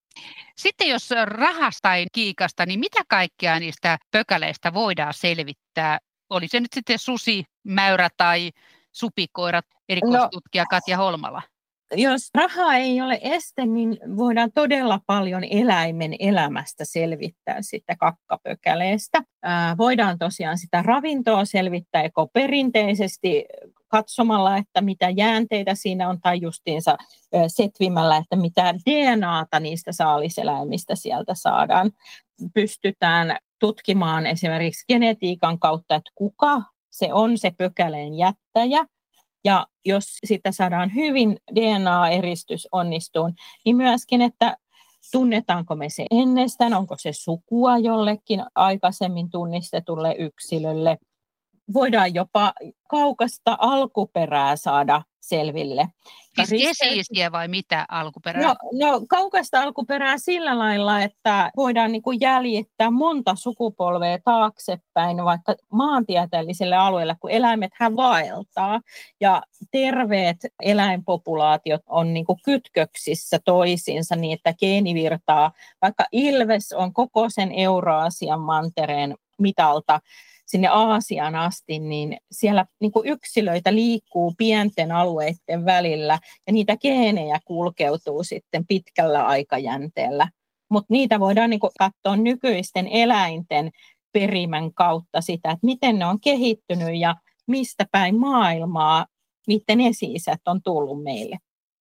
C: Sitten jos rahasta ei kiikasta, niin mitä kaikkea niistä pökäleistä voidaan selvittää? Oli se nyt sitten susi, mäyrä tai supikoirat, erikoistutkija Katja Holmala?
A: Jos raha ei ole este, niin voidaan todella paljon eläimen elämästä selvittää sitä kakkapökäleestä. Voidaan tosiaan sitä ravintoa selvittää, joko perinteisesti katsomalla, että mitä jäänteitä siinä on, tai justiinsa setvimällä, että mitä DNAta niistä saaliseläimistä sieltä saadaan. Pystytään tutkimaan esimerkiksi genetiikan kautta, että kuka se on se pökäleen jättäjä. Ja jos sitä saadaan hyvin DNA-eristys onnistuun, niin myöskin, että tunnetaanko me se ennestään, onko se sukua jollekin aikaisemmin tunnistetulle yksilölle. Voidaan jopa kaukasta alkuperää saada selville.
C: Siis esi-isiä vai mitä alkuperää?
A: No kaukasta alkuperää sillä lailla, että voidaan niin kuin jäljittää monta sukupolvea taaksepäin vaikka maantieteelliselle alueelle, kun eläimethän vaeltaa ja terveet eläinpopulaatiot on niin kuin kytköksissä toisiinsa niin, että geenivirtaa, vaikka ilves on koko sen Euraasian mantereen mitalta sinne Aasiaan asti, niin siellä niin kuin yksilöitä liikkuu pienten alueiden välillä ja niitä geenejä kulkeutuu sitten pitkällä aikajänteellä. Mutta niitä voidaan niin kuin katsoa nykyisten eläinten perimän kautta sitä, että miten ne on kehittynyt ja mistä päin maailmaa niiden esi-isät on tullut meille.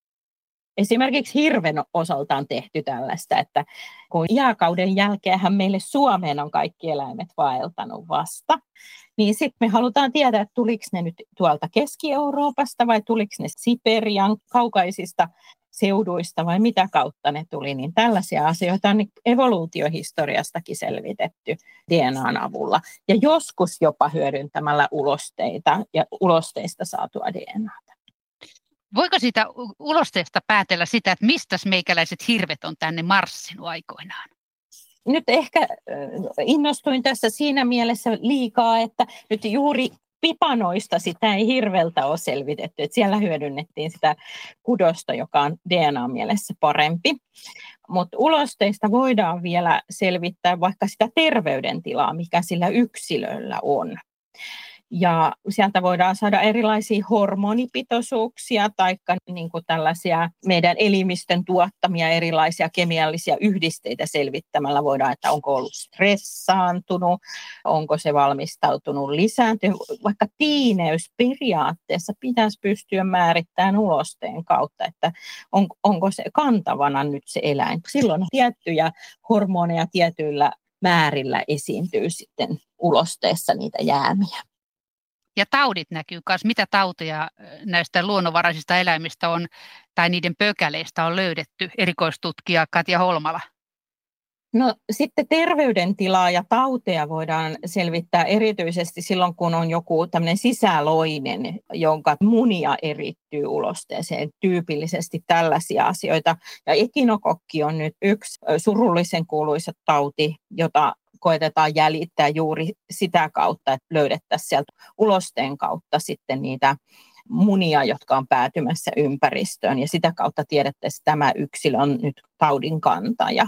A: Esimerkiksi hirven osalta on tehty tällaista, että kun jääkauden jälkeenhän meille Suomeen on kaikki eläimet vaeltanut vasta, niin sitten me halutaan tietää, että tuliko ne nyt tuolta Keski-Euroopasta vai tuliko ne Siperian kaukaisista seuduista vai mitä kautta ne tuli, niin tällaisia asioita on evoluutiohistoriastakin selvitetty DNAn avulla ja joskus jopa hyödyntämällä ulosteita ja ulosteista saatua DNAta.
C: Voiko siitä ulosteesta päätellä sitä, että mistä meikäläiset hirvet on tänne marssinut aikoinaan?
A: Nyt ehkä innostuin tässä siinä mielessä liikaa, että nyt juuri pipanoista sitä ei hirveltä ole selvitetty. Että siellä hyödynnettiin sitä kudosta, joka on DNA-mielessä parempi. Mutta ulosteista voidaan vielä selvittää vaikka sitä terveydentilaa, mikä sillä yksilöllä on. Ja sieltä voidaan saada erilaisia hormonipitoisuuksia tai niin kuin tällaisia meidän elimistön tuottamia erilaisia kemiallisia yhdisteitä selvittämällä. Voidaan, että onko ollut stressaantunut, onko se valmistautunut lisääntynyt. Vaikka tiineys periaatteessa pitäisi pystyä määrittämään ulosteen kautta, että onko se kantavana nyt se eläin. Silloin tiettyjä hormoneja tietyillä määrillä esiintyy sitten ulosteessa niitä jäämiä.
C: Ja taudit näkyy myös. Mitä tauteja näistä luonnonvaraisista eläimistä on tai niiden pökäleistä on löydetty, erikoistutkija Katja Holmala?
A: No sitten terveydentilaa ja tauteja voidaan selvittää erityisesti silloin, kun on joku tämmöinen sisäloinen, jonka munia erittyy ulosteeseen. Tyypillisesti tällaisia asioita. Ja ekinokokki on nyt yksi surullisen kuuluisa tauti, jota koetetaan jäljittää juuri sitä kautta, että löydettäisiin sieltä ulosteen kautta sitten niitä munia, jotka on päätymässä ympäristöön. Ja sitä kautta tiedettäisiin, että tämä yksilö on nyt taudin kantaja.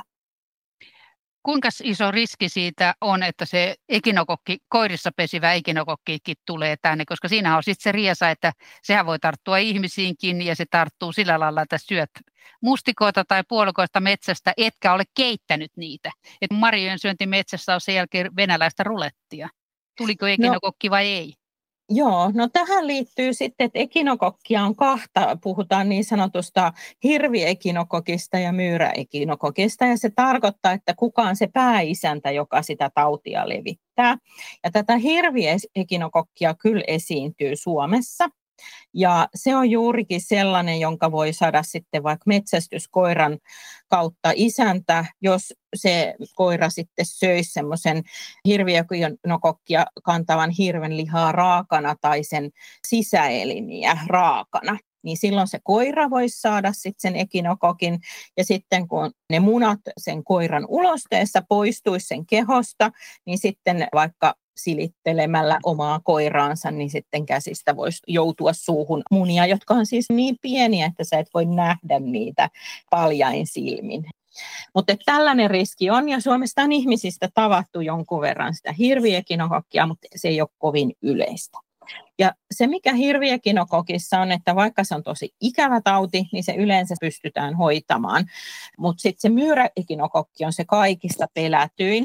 C: Kuinka iso riski siitä on, että se ekinokokki, koirissa pesivä ekinokokkikin tulee tänne, koska siinä on sitten se riesa, että sehän voi tarttua ihmisiinkin ja se tarttuu sillä lailla, että syöt mustikoita tai puolukoista metsästä, etkä ole keittänyt niitä. Et marjojen syönti metsässä on sen jälkeen venäläistä rulettia. Tuliko ekinokokki vai ei?
A: Joo, no tähän liittyy sitten, että ekinokokkia on kahta, puhutaan niin sanotusta hirviekinokokista ja myyräekinokokista, ja se tarkoittaa, että kuka on se pääisäntä, joka sitä tautia levittää. Ja tätä hirviekinokokkia kyllä esiintyy Suomessa, ja se on juurikin sellainen, jonka voi saada sitten vaikka metsästyskoiran kautta isäntä, jos se koira sitten söisi semmoisen hirviekinokokkia kantavan hirven lihaa raakana tai sen sisäelimiä raakana. Niin silloin se koira voisi saada sitten sen ekinokokin, ja sitten kun ne munat sen koiran ulosteessa poistuisi sen kehosta, niin sitten vaikka silittelemällä omaa koiraansa, niin sitten käsistä voisi joutua suuhun munia, jotka on siis niin pieniä, että sä et voi nähdä niitä paljain silmin. Mutta tällainen riski on, ja Suomesta on ihmisistä tavattu jonkun verran sitä hirviekinokokkia, mutta se ei ole kovin yleistä. Ja se, mikä hirviekinokokissa on, että vaikka se on tosi ikävä tauti, niin se yleensä pystytään hoitamaan. Mutta sitten se myyräekinokokki on se kaikista pelätyin.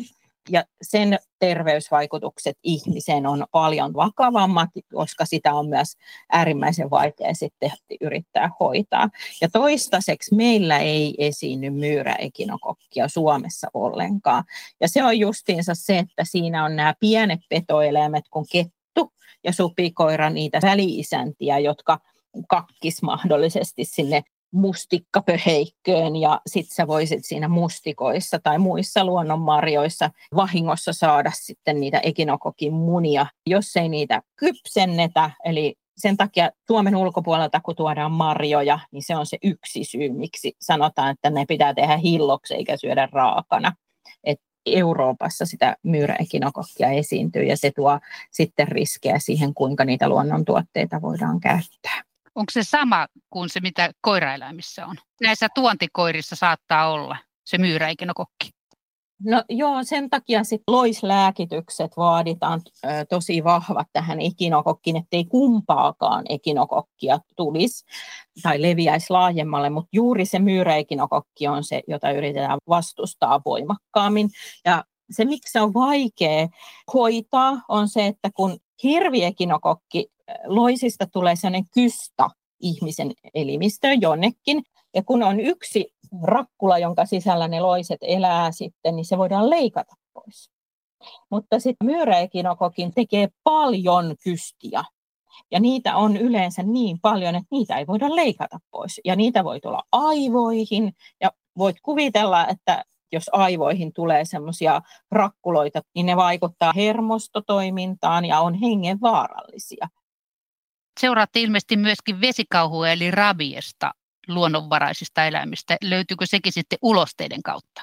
A: Ja sen terveysvaikutukset ihmiseen on paljon vakavammat, koska sitä on myös äärimmäisen vaikea sitten yrittää hoitaa. Ja toistaiseksi meillä ei esiinny myyräekinokokkia Suomessa ollenkaan. Ja se on justiinsa se, että siinä on nämä pienet petoeläimet kuin kettu ja supikoira, niitä väli-isäntiä, jotka kakkis mahdollisesti sinne mustikkapöheikköön ja sitten sä voisit siinä mustikoissa tai muissa luonnonmarjoissa vahingossa saada sitten niitä ekinokokin munia, jos ei niitä kypsennetä. Eli sen takia Suomen ulkopuolelta, kun tuodaan marjoja, niin se on se yksi syy, miksi sanotaan, että ne pitää tehdä hilloksi eikä syödä raakana. Et Euroopassa sitä myyräekinokokkia esiintyy ja se tuo sitten riskejä siihen, kuinka niitä luonnontuotteita voidaan käyttää.
C: Onko se sama kuin se, mitä koiraeläimissä on? Näissä tuontikoirissa saattaa olla se myyräekinokokki.
A: No joo, sen takia sitten loislääkitykset vaaditaan tosi vahvat tähän ekinokokkiin, ettei kumpaakaan ekinokokkia tulisi tai leviäisi laajemmalle, mutta juuri se myyräekinokokki on se, jota yritetään vastustaa voimakkaammin. Ja se, miksi se on vaikea hoitaa, on se, että kun hirviekinokokki loisista tulee sellainen kystä ihmisen elimistöön jonnekin, ja kun on yksi rakkula, jonka sisällä ne loiset elää sitten, niin se voidaan leikata pois. Mutta sitten myyräekinokokin tekee paljon kystiä, ja niitä on yleensä niin paljon, että niitä ei voida leikata pois. Ja niitä voi tulla aivoihin, ja voit kuvitella, että jos aivoihin tulee semmoisia rakkuloita, niin ne vaikuttaa hermostotoimintaan ja on hengenvaarallisia.
C: Seuraatte ilmeisesti myöskin vesikauhua eli rabiesta luonnonvaraisista eläimistä. Löytyykö sekin sitten ulosteiden kautta?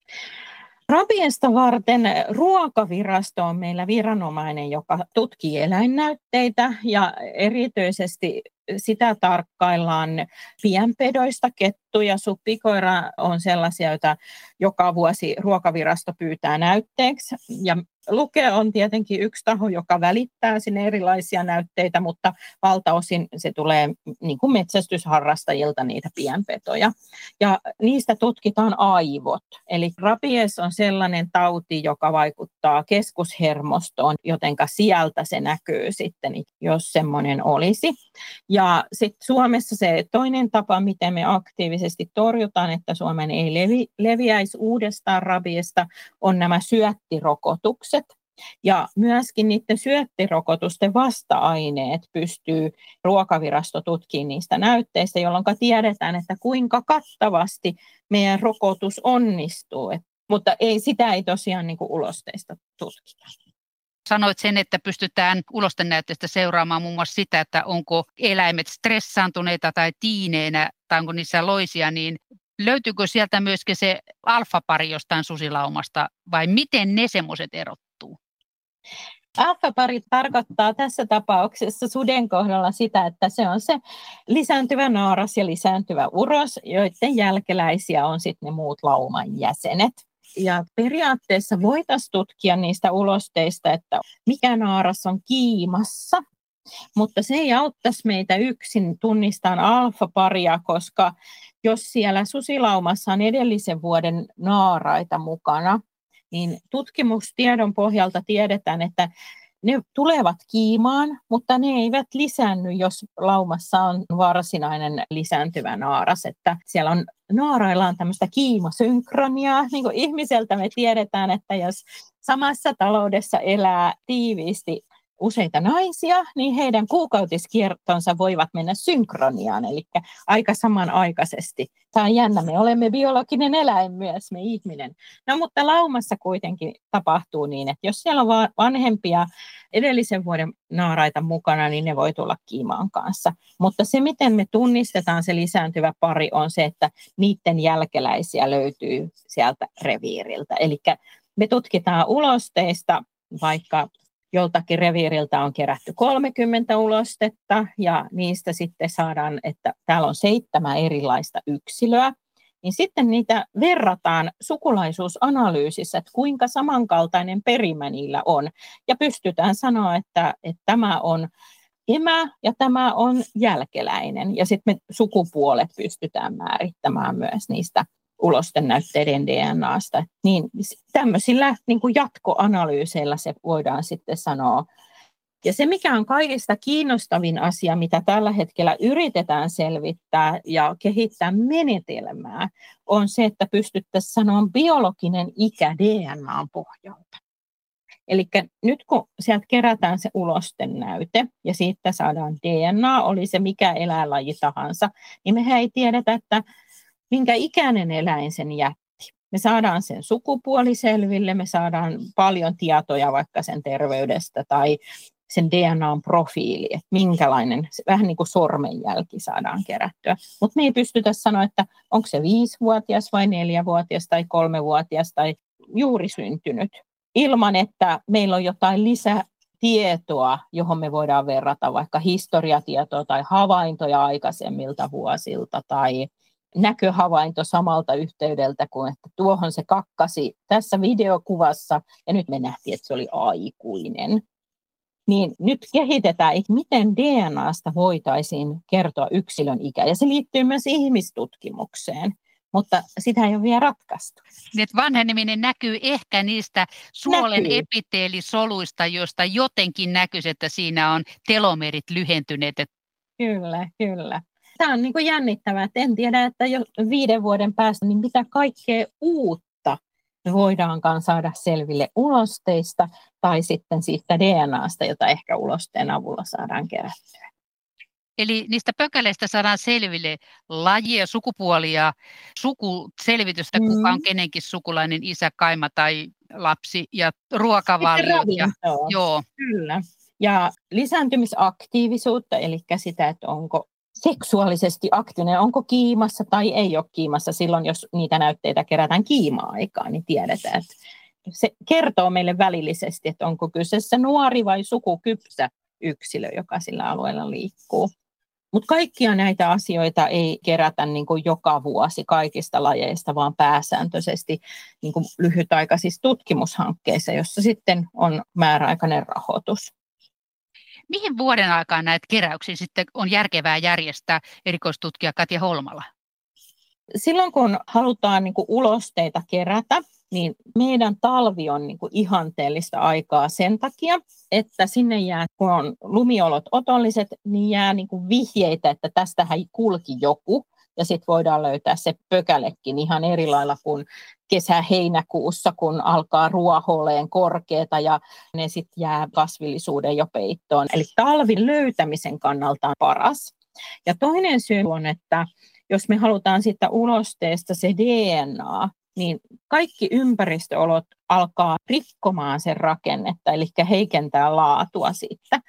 A: Rabiesta varten Ruokavirasto on meillä viranomainen, joka tutkii eläinnäytteitä ja erityisesti sitä tarkkaillaan pienpedoista. Kettu ja supikoira on sellaisia, joita joka vuosi Ruokavirasto pyytää näytteeksi. Ja Luke on tietenkin yksi taho, joka välittää sinne erilaisia näytteitä, mutta valtaosin se tulee niin kuin metsästysharrastajilta niitä pienpetoja. Ja niistä tutkitaan aivot. Eli rabies on sellainen tauti, joka vaikuttaa keskushermostoon, jotenka sieltä se näkyy sitten, jos semmoinen olisi. Ja sitten Suomessa se toinen tapa, miten me aktiivisesti torjutaan, että Suomeen ei leviäisi uudestaan rabiesta, on nämä syöttirokotukset. Ja myöskin niiden syöttirokotusten vasta-aineet pystyy Ruokavirasto tutkimaan niistä näytteistä, jolloin tiedetään, että kuinka kattavasti meidän rokotus onnistuu. Mutta sitä ei tosiaan niin kuin ulosteista tutkita.
C: Sanoit sen, että pystytään ulostenäytteistä seuraamaan muun muassa sitä, että onko eläimet stressaantuneita tai tiineinä tai onko niissä loisia, niin löytyykö sieltä myöskin se alfapari jostain susilaumasta vai miten ne semmoiset erottuu?
A: Alfapari tarkoittaa tässä tapauksessa suden kohdalla sitä, että se on se lisääntyvä naaras ja lisääntyvä uros, joiden jälkeläisiä on sitten ne muut lauman jäsenet. Ja periaatteessa voitaisiin tutkia niistä ulosteista, että mikä naaras on kiimassa, mutta se ei auttaisi meitä yksin tunnistamaan alfaparia, koska jos siellä susilaumassa on edellisen vuoden naaraita mukana, niin tutkimustiedon pohjalta tiedetään, että ne tulevat kiimaan, mutta ne eivät lisäänny, jos laumassa on varsinainen lisääntyvä naaras. Että siellä on naarailla on tämmöistä kiimasynkhroniaa. Niin kuin ihmiseltä me tiedetään, että jos samassa taloudessa elää tiiviisti useita naisia, niin heidän kuukautiskiertonsa voivat mennä synkroniaan, eli aika samanaikaisesti. Tämä on jännä, me olemme biologinen eläin myös, me ihminen. No mutta laumassa kuitenkin tapahtuu niin, että jos siellä on vanhempia edellisen vuoden naaraita mukana, niin ne voi tulla kiimaan kanssa. Mutta se, miten me tunnistetaan se lisääntyvä pari, on se, että niiden jälkeläisiä löytyy sieltä reviiriltä. Eli me tutkitaan ulosteista, vaikka joltakin reviiriltä on kerätty 30 ulostetta ja niistä sitten saadaan, että täällä on 7 erilaista yksilöä. Niin sitten niitä verrataan sukulaisuusanalyysissä, että kuinka samankaltainen perimä niillä on. Ja pystytään sanoa, että tämä on emä ja tämä on jälkeläinen. Ja sitten me sukupuolet pystytään määrittämään myös niistä ulostennäytteiden DNAsta. Niin tämmöisillä niin kuin jatkoanalyyseillä se voidaan sitten sanoa. Ja se, mikä on kaikista kiinnostavin asia, mitä tällä hetkellä yritetään selvittää ja kehittää menetelmää, on se, että pystyttäisiin sanoa biologinen ikä DNAn pohjalta. Eli nyt kun sieltä kerätään se ulostennäyte ja siitä saadaan DNA, oli se mikä eläinlaji tahansa, niin mehän ei tiedetä, että minkä ikäinen eläin sen jätti. Me saadaan sen sukupuoli selville, me saadaan paljon tietoja vaikka sen terveydestä tai sen DNAn profiili, että minkälainen, vähän niin kuin sormenjälki saadaan kerättyä. Mutta me ei pystytä sanoa, että onko se 5-vuotias vai 4-vuotias tai 3-vuotias tai juuri syntynyt, ilman että meillä on jotain lisätietoa, johon me voidaan verrata vaikka historiatietoa tai havaintoja aikaisemmilta vuosilta tai näköhavainto samalta yhteydeltä kuin, että tuohon se kakkasi tässä videokuvassa ja nyt me nähtiin, että se oli aikuinen. Niin nyt kehitetään, että miten DNAsta voitaisiin kertoa yksilön ikä. Ja se liittyy myös ihmistutkimukseen, mutta sitä ei ole vielä ratkaistu.
C: Niin, vanheneminen näkyy ehkä niistä suolen epiteelisoluista, joista jotenkin näkyisi, että siinä on telomerit lyhentyneet.
A: Kyllä. Tämä on niin kuin jännittävää, että en tiedä, että jo 5 vuoden päästä, niin mitä kaikkea uutta me voidaankaan saada selville ulosteista tai sitten siitä DNAsta, jota ehkä ulosteen avulla saadaan kerättyä.
C: Eli niistä pökäleistä saadaan selville lajia, sukupuolia, sukuselvitystä, kuka on kenenkin sukulainen, isä, kaima tai lapsi ja ruokavalio.
A: Joo. Kyllä. Ja lisääntymisaktiivisuutta, eli sitä, että onko seksuaalisesti aktiivinen, onko kiimassa tai ei ole kiimassa. Silloin, jos niitä näytteitä kerätään kiima-aikaan, niin tiedetään, että se kertoo meille välillisesti, että onko kyseessä nuori vai sukukypsä yksilö, joka sillä alueella liikkuu. Mutta kaikkia näitä asioita ei kerätä niin kuin joka vuosi kaikista lajeista, vaan pääsääntöisesti niin kuin lyhytaikaisissa tutkimushankkeissa, jossa sitten on määräaikainen rahoitus.
C: Mihin vuoden aikaan näitä keräyksiä sitten on järkevää järjestää, erikoistutkija Katja Holmala?
A: Silloin kun halutaan niin kuin ulosteita kerätä, niin meidän talvi on niin kuin ihanteellista aikaa sen takia, että sinne jää, kun on lumiolot otolliset, niin jää niin kuin vihjeitä, että tästähän kulki joku. Ja sitten voidaan löytää se pökälekin ihan eri lailla kuin kesä-heinäkuussa, kun alkaa ruoholeen korkeata ja ne sitten jää kasvillisuuden jo peittoon. Eli talvin löytämisen kannalta on paras. Ja toinen syy on, että jos me halutaan siitä ulosteesta se DNA, niin kaikki ympäristöolot alkaa rikkomaan sen rakennetta, eli heikentää laatua siitä.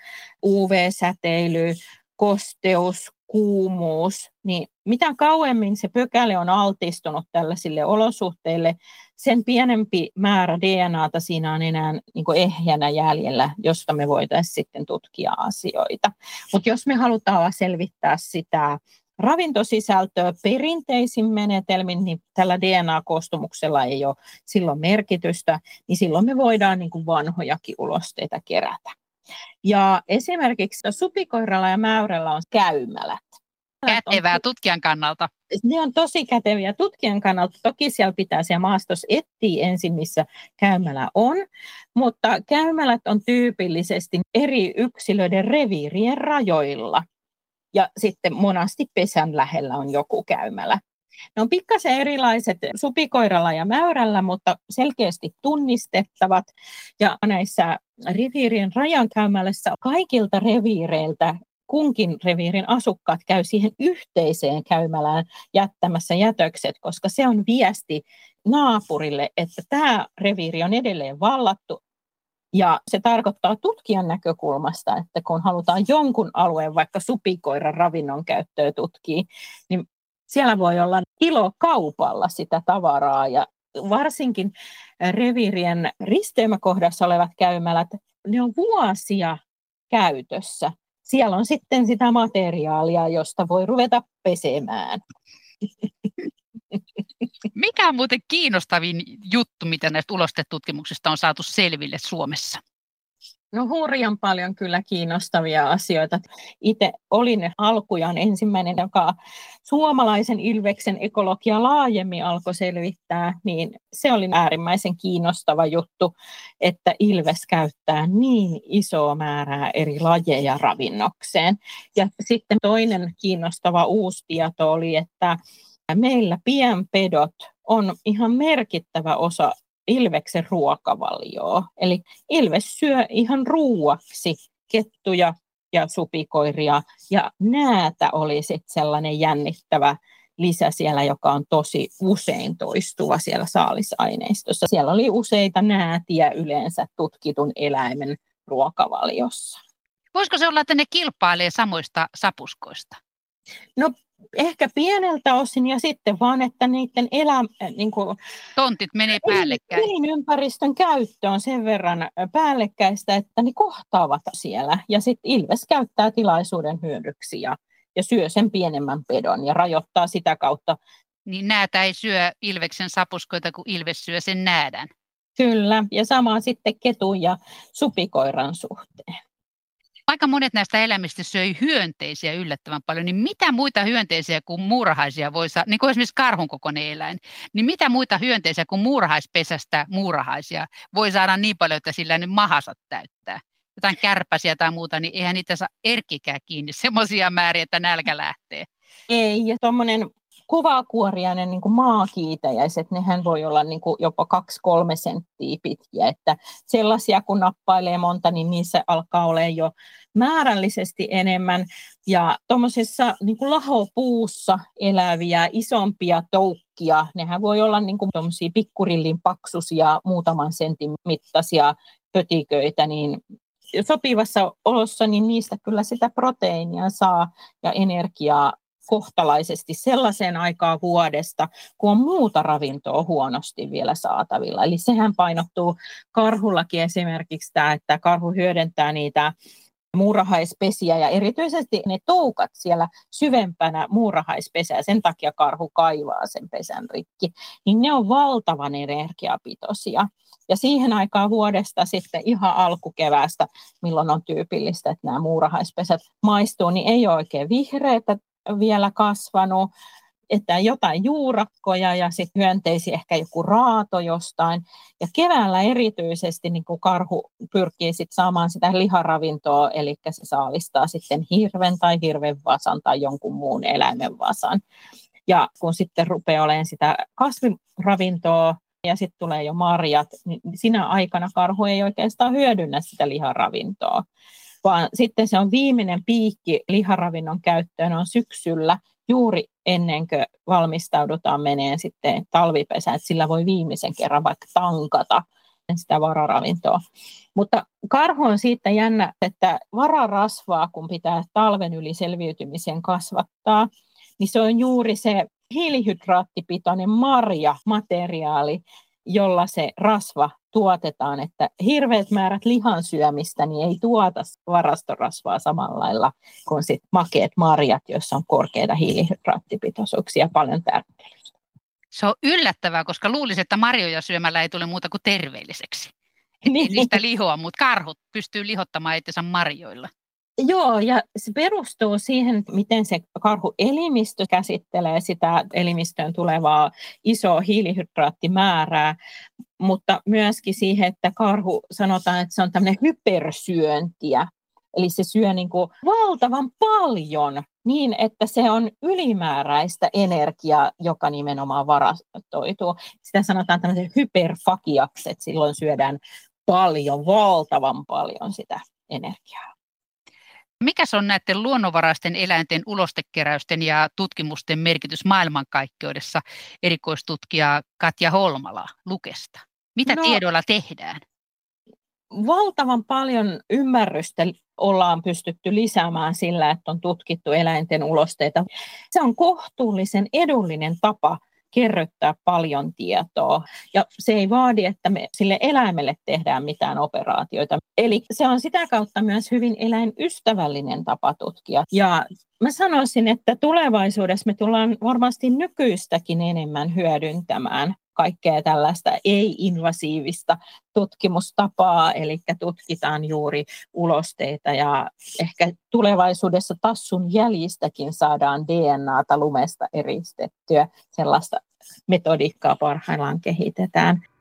A: UV-säteily, kosteus, kuumuus, niin mitä kauemmin se pökäle on altistunut tällaisille olosuhteille, sen pienempi määrä DNAta siinä on enää niin kuin ehjänä jäljellä, josta me voitaisiin sitten tutkia asioita. Mutta jos me halutaan selvittää sitä ravintosisältöä perinteisin menetelmin, niin tällä DNA-koostumuksella ei ole silloin merkitystä, niin silloin me voidaan niin kuin vanhojakin ulosteita kerätä. Ja esimerkiksi supikoiralla ja mäyrällä on käymälät.
C: Kätevää tutkijan kannalta.
A: Ne on tosi käteviä tutkijan kannalta. Toki siellä pitää siellä maastossa etsiä ensin, missä käymälä on, mutta käymälät on tyypillisesti eri yksilöiden reviirien rajoilla. Ja sitten monasti pesän lähellä on joku käymälä. Ne on pikkasen erilaiset supikoiralla ja mäyrällä, mutta selkeästi tunnistettavat. Ja näissä reviirien rajankäymälässä kaikilta reviireiltä kunkin reviirin asukkaat käy siihen yhteiseen käymälään jättämässä jätökset, koska se on viesti naapurille, että tämä reviiri on edelleen vallattu. Ja se tarkoittaa tutkijan näkökulmasta, että kun halutaan jonkun alueen vaikka supikoiran ravinnon käyttöä tutkia, niin siellä voi olla kilokaupalla sitä tavaraa ja varsinkin reviirien risteymäkohdassa olevat käymälät, ne on vuosia käytössä. Siellä on sitten sitä materiaalia, josta voi ruveta pesemään.
C: Mikä on muuten kiinnostavin juttu, mitä näistä ulostetutkimuksista on saatu selville Suomessa?
A: No hurjan paljon kyllä kiinnostavia asioita. Itse olin alkujaan ensimmäinen, joka suomalaisen ilveksen ekologia laajemmin alkoi selvittää, niin se oli äärimmäisen kiinnostava juttu, että ilves käyttää niin isoa määrää eri lajeja ravinnokseen. Ja sitten toinen kiinnostava uusi tieto oli, että meillä pienpedot on ihan merkittävä osa ilveksen ruokavalioa. Eli ilves syö ihan ruuaksi kettuja ja supikoiria, ja näätä oli sitten sellainen jännittävä lisä siellä, joka on tosi usein toistuva siellä saalisaineistossa. Siellä oli useita näätiä yleensä tutkitun eläimen ruokavaliossa.
C: Voisiko se olla, että ne kilpailee samoista sapuskoista?
A: No ehkä pieneltä osin, ja sitten vaan, että niiden
C: tontit menee päällekkäin.
A: Elinympäristön käyttö on sen verran päällekkäistä, että ne kohtaavat siellä. Ja sitten ilves käyttää tilaisuuden hyödyksi ja syö sen pienemmän pedon ja rajoittaa sitä kautta.
C: Niin näätä ei syö ilveksen sapuskoita, kun ilves syö sen näädän.
A: Kyllä, ja sama sitten ketun ja supikoiran suhteen.
C: Aika monet näistä eläimistä söi hyönteisiä yllättävän paljon, niin mitä muita hyönteisiä kuin muurahaisia voi saada, niin kuin esimerkiksi karhun kokoinen eläin, niin mitä muita hyönteisiä kuin muurahaispesästä muurahaisia voi saada niin paljon, että sillä nyt mahansa täyttää? Jotain kärpäsiä tai muuta, niin eihän niitä saa erkkikään kiinni semmoisia määriä, että nälkä lähtee.
A: Ei, ja tuommoinen kovakuoriainen niin kuin maakiitäjäiset, nehän voi olla niin kuin jopa 2-3 senttiä pitkiä, että sellaisia kun nappailee monta, niin niissä alkaa olemaan jo määrällisesti enemmän, ja tuommoisessa niin kuin lahopuussa eläviä isompia toukkia, nehän voi olla niin kuin tuommoisia pikkurillin paksuisia muutaman sentin mittaisia pötiköitä, niin sopivassa olossa, niin niistä kyllä sitä proteiinia saa ja energiaa kohtalaisesti sellaiseen aikaan vuodesta, kun on muuta ravintoa huonosti vielä saatavilla. Eli sehän painottuu karhullakin esimerkiksi tämä, että karhu hyödyntää niitä muurahaispesiä ja erityisesti ne toukat siellä syvempänä muurahaispesää, sen takia karhu kaivaa sen pesän rikki, niin ne on valtavan energiapitoisia. Ja siihen aikaan vuodesta sitten ihan alkukeväästä, milloin on tyypillistä, että nämä muurahaispesät maistuu, niin ei ole oikein vihreätä vielä kasvanut, että jotain juurakkoja ja sitten hyönteisiä, ehkä joku raato jostain. Ja keväällä erityisesti niin kuin karhu pyrkii sitten saamaan sitä liharavintoa, eli se saalistaa sitten hirven tai hirvenvasan tai jonkun muun eläimen vasan. Ja kun sitten rupeaa olemaan sitä kasviravintoa ja sitten tulee jo marjat, niin sinä aikana karhu ei oikeastaan hyödynnä sitä liharavintoa, vaan sitten se on viimeinen piikki liharavinnon käyttöön on syksyllä, juuri ennen kuin valmistaudutaan meneen sitten talvipesään, että sillä voi viimeisen kerran vaikka tankata sitä vararavintoa. Mutta karhu on siitä jännä, että vararasvaa, kun pitää talven yli selviytymisen kasvattaa, niin se on juuri se hiilihydraattipitoinen marjamateriaali, jolla se rasva tuotetaan, että hirveät määrät lihan syömistä niin ei tuota varastorasvaa samalla lailla kuin sit makeat marjat, joissa on korkeita hiilihydraattipitoisuuksia paljon tärkeitä.
C: Se on yllättävää, koska luulisin, että marjoja syömällä ei tule muuta kuin terveelliseksi.
A: Niin.
C: Niistä lihoa, mutta karhut pystyy lihottamaan itsensä marjoilla.
A: Joo, ja se perustuu siihen, miten se karhuelimistö käsittelee sitä elimistöön tulevaa isoa hiilihydraattimäärää, mutta myöskin siihen, että karhu sanotaan, että se on tämmöinen hypersyöntiä. Eli se syö niin kuin valtavan paljon niin, että se on ylimääräistä energiaa, joka nimenomaan varastoituu. Sitä sanotaan tämmöisen hyperfagiaksi, että silloin syödään paljon, valtavan paljon sitä energiaa.
C: Mikäs on näiden luonnonvaraisten eläinten ulostekeräysten ja tutkimusten merkitys maailmankaikkeudessa, erikoistutkija Katja Holmala Lukesta? Mitä tiedoilla tehdään?
A: Valtavan paljon ymmärrystä ollaan pystytty lisäämään sillä, että on tutkittu eläinten ulosteita. Se on kohtuullisen edullinen tapa kerryttää paljon tietoa. Ja se ei vaadi, että me sille eläimelle tehdään mitään operaatioita. Eli se on sitä kautta myös hyvin eläinystävällinen tapa tutkia. Ja mä sanoisin, että tulevaisuudessa me tullaan varmasti nykyistäkin enemmän hyödyntämään kaikkea tällaista ei-invasiivista tutkimustapaa, eli tutkitaan juuri ulosteita ja ehkä tulevaisuudessa tassun jäljistäkin saadaan DNAta lumesta eristettyä. Sellaista metodiikkaa parhaillaan kehitetään.